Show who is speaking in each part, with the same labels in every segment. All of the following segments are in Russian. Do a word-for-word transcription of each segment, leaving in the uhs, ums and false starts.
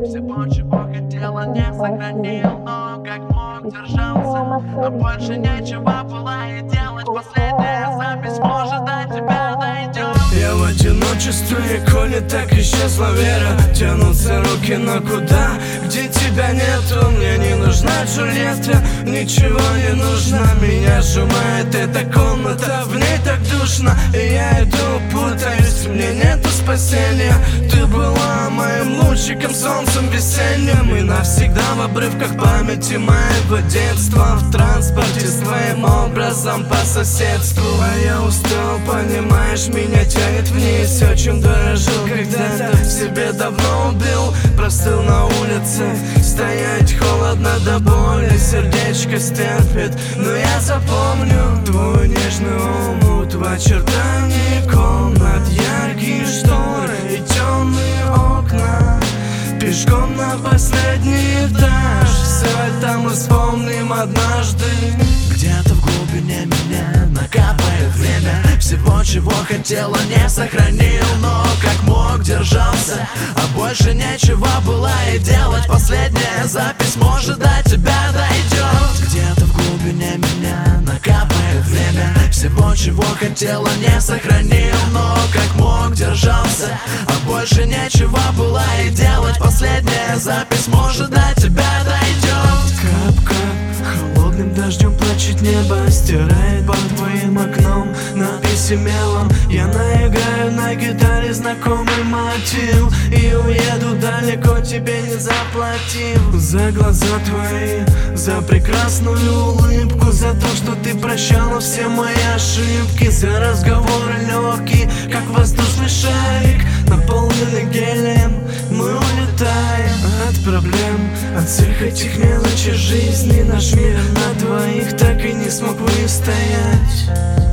Speaker 1: Всего, чего хотела, не сохранил, но как мог держался. А больше нечего было и делать. Последняя запись, может, до тебя дойдет.
Speaker 2: Я в одиночестве, и коли так исчезла вера, тянутся руки, но куда? Где тебя нету, мне не нужна Джульетта. Ничего не нужно, меня сжимает эта комната. В ней так душно, и я иду, путаюсь, мне нету спасения. Ты была моим лучиком, солнцем весенним, и навсегда в обрывках памяти моего детства. В транспорте с твоим образом по соседству. А я устал, понимаешь, меня тянет вниз. Все, чем дорожил когда-то, в себе давно убил. Простыл на улице, стоять холодно до боли. Сердечко стерпит, но я запомню твой нежный омут в очертании комнат, яркие шторы и темные окна. Пешком на последний этаж, все это мы вспомним однажды.
Speaker 1: Где-то в глубине меня накапает время. Всего, чего хотела, не сохранил, но как мог держался. А больше нечего было и делать. Последняя запись, может, до тебя дойдет. Где-то в глубине меня накапает время. Всего, чего хотела, не сохранил, но как мог держался. А больше нечего было и делать. Последняя запись, может, до тебя дойдет.
Speaker 2: Кап-кап, холодным дождем плачет небо, стирает под твоим окном надписи мелом. Я наиграю на гитаре знакомый мотив и уеду далеко, тебе не заплатив. За глаза твои, за прекрасную улыбку, за то, что ты прощала все мои ошибки, за разговоры легкие, как воздушный шарик, наполненный гелием. Мы улетаем от проблем, от всех этих мелочей жизни. Наш мир на двоих так и не смог выстоять.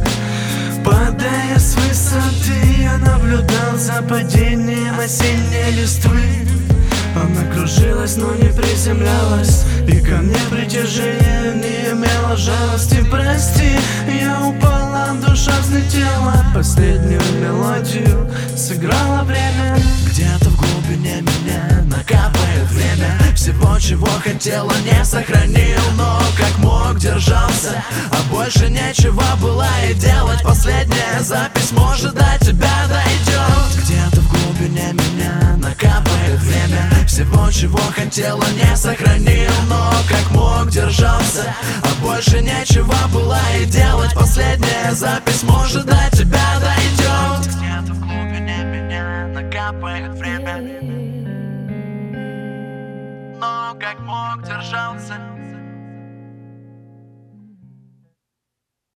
Speaker 2: Падая с высоты, я наблюдал за падением осенней листвы. Она кружилась, но не приземлялась, и ко мне притяжение не имело жалости. Прости, я упала, душа взлетела, последнюю мелодию сыграло время.
Speaker 1: Где-то в глубине меня накапает время. Всего, чего хотела, не сохранил, но как мог держался. А больше нечего было и делать. Последняя запись, может, до тебя дойдет. Где-то в глубине меня накапает время. Всего, чего хотела, не сохранил, но как мог держался. А больше нечего было и делать. Последняя запись, может, до тебя дойдет. Где-то в глубине меня накапает время, но как мог держался.